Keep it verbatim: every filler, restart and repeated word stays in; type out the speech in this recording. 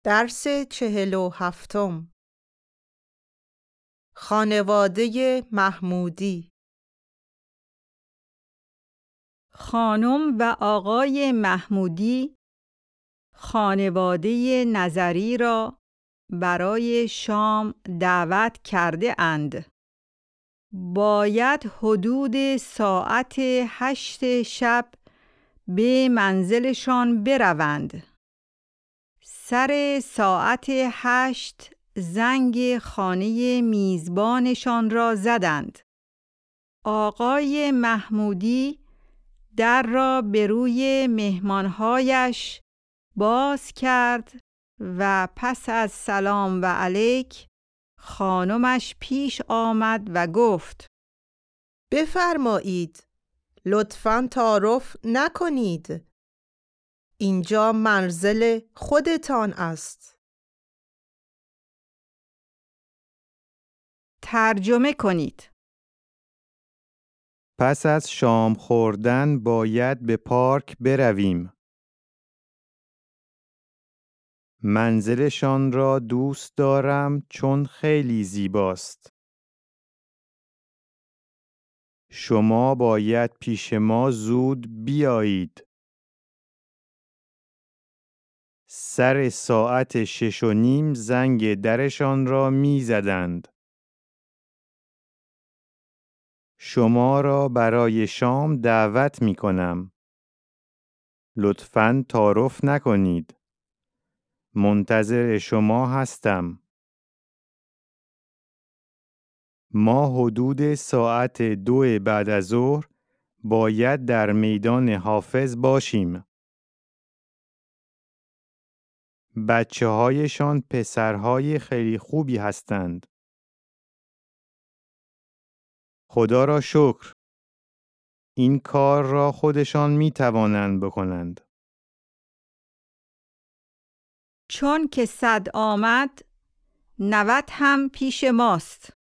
درس چهل و هفتم. خانواده محمودی. خانم و آقای محمودی خانواده نظری را برای شام دعوت کرده اند. باید حدود ساعت هشت شب به منزلشان بروند. سر ساعت هشت زنگ خانه میزبانشان را زدند. آقای محمودی در را به روی مهمانهایش باز کرد و پس از سلام و علیک خانمش پیش آمد و گفت: بفرمایید، لطفاً تعارف نکنید. اینجا منزل خودتان است. ترجمه کنید. پس از شام خوردن باید به پارک برویم. منزلشان را دوست دارم چون خیلی زیباست. شما باید پیش ما زود بیایید. سر ساعت شش و نیم زنگ درشان را می زدند. شما را برای شام دعوت می کنم. لطفاً تعارف نکنید. منتظر شما هستم. ما حدود ساعت دو بعد از ظهر باید در میدان حافظ باشیم. بچه هایشان پسرهای خیلی خوبی هستند. خدا را شکر. این کار را خودشان می توانند بکنند. چون که صد آمد، نوت هم پیش ماست.